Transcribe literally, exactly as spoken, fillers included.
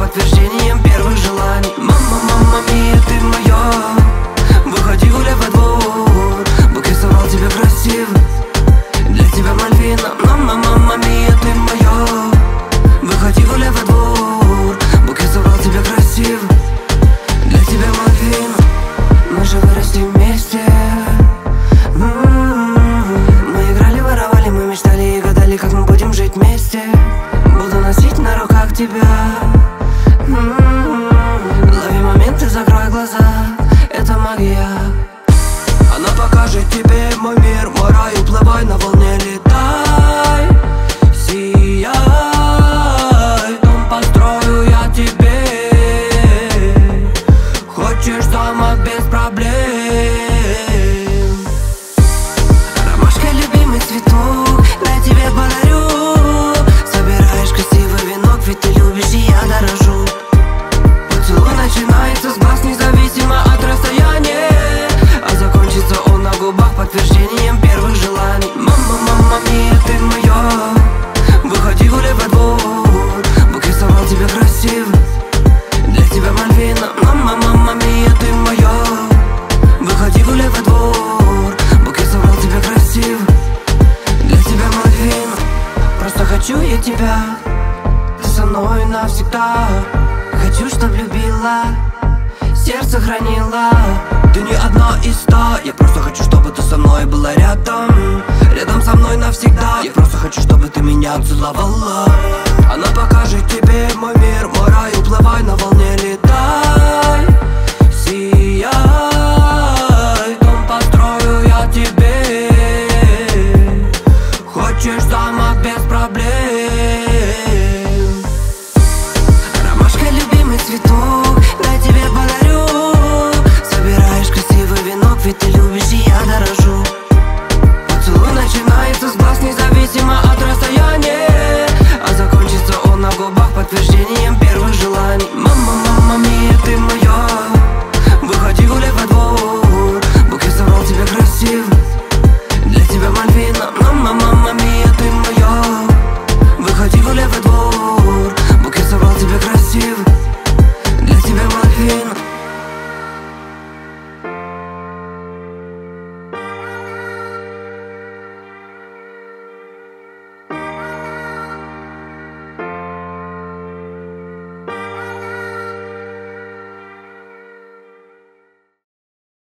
подтверждением первых желаний. Мама, мама мия, ты моя. Выходи гуляй во двор, букет собрал тебе красиво. Для тебя Мальвина. Мама, мама мия, ты моя. Выходи гуляй во двор, букет собрал тебе красиво. Для тебя Мальвина. Мы же выросли вместе. М-м-м. Мы играли, воровали, мы мечтали и гадали, как мы будем жить вместе. Буду носить на руках тебя. М-м-м. Лови моменты, закрой глаза. Это магия. Она покажет тебе мой мир, мой рай. Уплывай на волне, летай, сияй. Дом построю я тебе. Хочешь дома без проблем. Ромашка, любимый цветок, дай тебе подарю. Собираешь красивый венок, ведь ты любишь и я дорожу. Поцелуй начинается с глаз, независимо от расстояния. А закончится он на губах подтверждением первых желаний. Мама, мама мия, ты моя. Выходи гуляй во двор, букет собрал тебе красиво. Для тебя Мальвина. Мама, мама мия, ты моя. Выходи гуляй во двор, букет собрал тебе красиво. Для тебя Мальвина. Просто хочу я тебя, ты со мной навсегда. Хочу, чтоб любила, сердце хранила. Ты не одна из ста. Я просто хочу, чтобы ты со мной была рядом. Рядом со мной навсегда. Я просто хочу, чтобы ты меня целовала.